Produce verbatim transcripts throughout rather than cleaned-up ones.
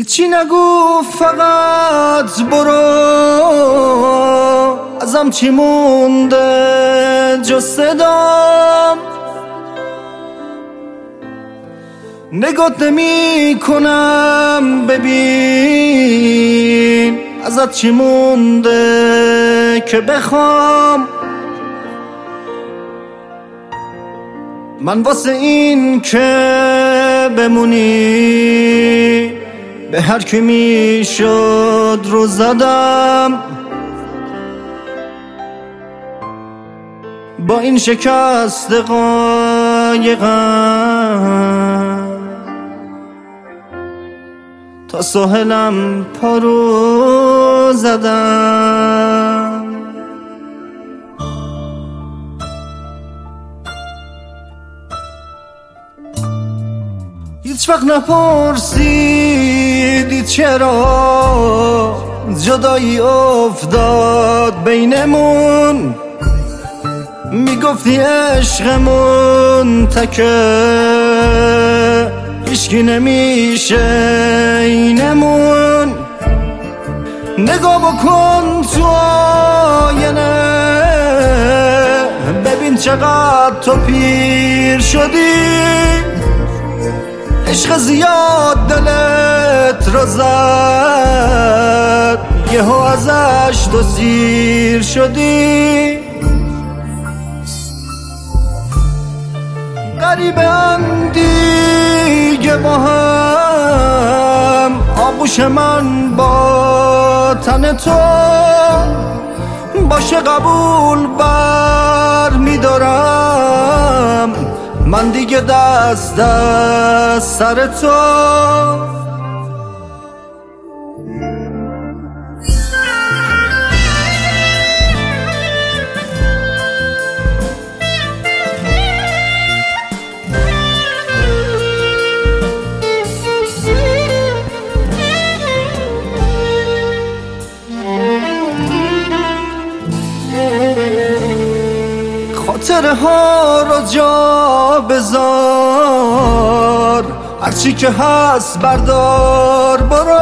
هیچی نگو فقط برو، ازم چی مونده جز صدام؟ نگات نمی کنم ببین ازت چی مونده که بخوام. من واسه این که بمونی به هر کی میشد رو زدم، با این شکست قایقم تا ساحلم پارو زدم. هیچ وقت نپرسیدی چرا جدایی افتاد بینمون، میگفتی عشقمون تکه هیچکی نمیشه اینمون. نگاه بکن تو آینه ببین چقدر تو پیر شدی، عشق زیاد دلت رو زد یهو ازش تو سیر شدی. غریبه هم دیگه با هم، آغوش من با تن تو باشه قبول بر میدارم، من دیگه دست دست سر تو. خاطره ها رو جا بذار، هرچی که هست بردار برو،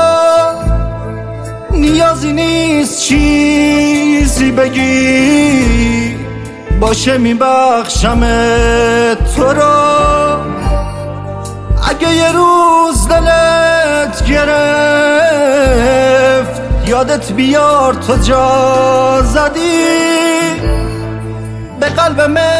نیازی نیست چیزی بگی باشه میبخشم تو رو. اگه یه روز دلت گرفت یادت بیار تو جا زدی به قلب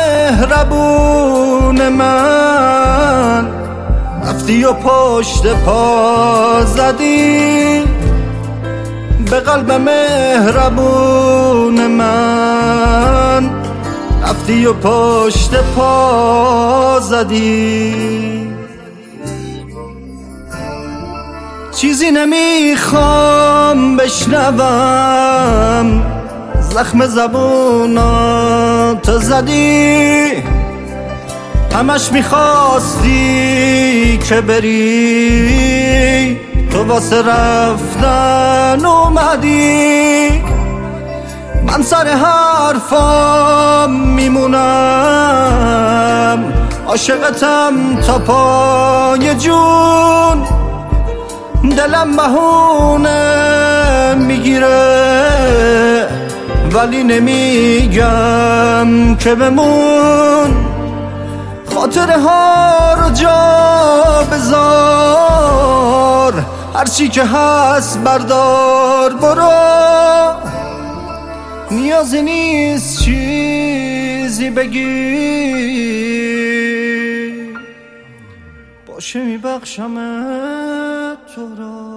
مهربون من، رفتی و پشت پا زدی به قلب مهربون من، رفتی و پشت پا زدی. چیزی نمیخوام بشنوم، زخم زبوناتو زدی، همش میخواستی که بری تو واسه رفتن اومدی. من سر حرفام میمونم، عاشقتم تا پای جون، دلم بهونه میگیره ولی نمیگم که بمون. خاطره ها رو جا بذار، هرچی که هست بردار برو، نیازی نیست چیزی بگی باشه میبخشم تو را.